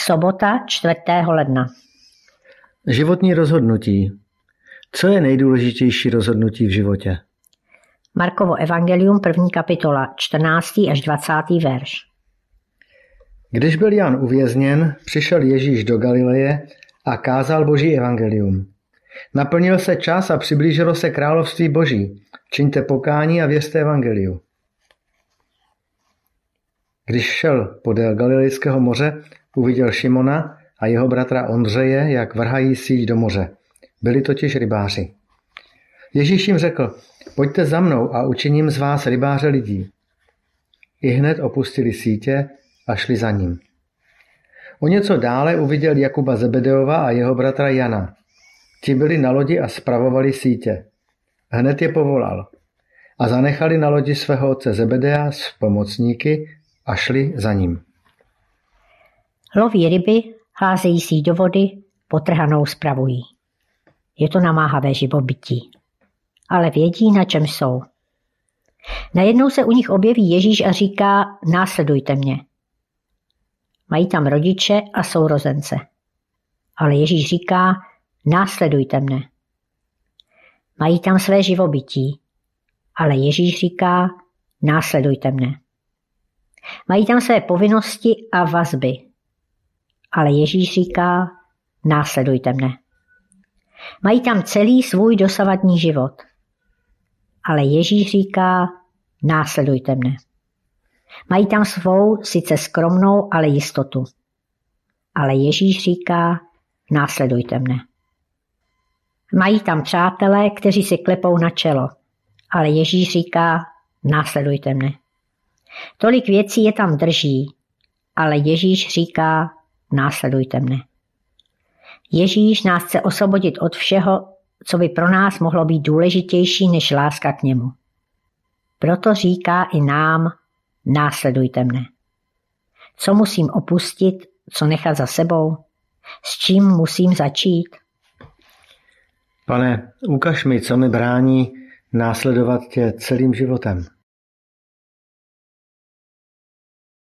Sobota 4. ledna. Životní rozhodnutí. Co je nejdůležitější rozhodnutí v životě? Markovo evangelium, 1. kapitola, 14. až 20. verš. Když byl Jan uvězněn, přišel Ježíš do Galileje a kázal Boží evangelium. Naplnil se čas a přiblížilo se království Boží. Čiňte pokání a věřte evangeliu. Když šel podél Galilejského moře, uviděl Šimona a jeho bratra Ondřeje, jak vrhají síť do moře. Byli totiž rybáři. Ježíš jim řekl: pojďte za mnou a učiním z vás rybáře lidí. Ihned opustili sítě a šli za ním. O něco dále uviděl Jakuba Zebedeova a jeho bratra Jana. Ti byli na lodi a spravovali sítě. Hned je povolal. A zanechali na lodi svého otce Zebedea s pomocníky a šli za ním. Loví ryby, házejí síť do vody, potrhanou spravují. Je to namáhavé živobytí. Ale vědí, na čem jsou. Najednou se u nich objeví Ježíš a říká: následujte mě. Mají tam rodiče a sourozence. Ale Ježíš říká: následujte mne. Mají tam své živobytí. Ale Ježíš říká: následujte mne. Mají tam své povinnosti a vazby. Ale Ježíš říká: následujte mne. Mají tam celý svůj dosavadní život. Ale Ježíš říká: následujte mne. Mají tam svou, sice skromnou, ale jistotu. Ale Ježíš říká: následujte mne. Mají tam přátelé, kteří si klepou na čelo. Ale Ježíš říká: následujte mne. Tolik věcí je tam drží. Ale Ježíš říká: následujte mne. Ježíš nás chce osvobodit od všeho, co by pro nás mohlo být důležitější než láska k němu. Proto říká i nám: následujte mne. Co musím opustit, co nechat za sebou? S čím musím začít? Pane, ukaž mi, co mi brání následovat tě celým životem.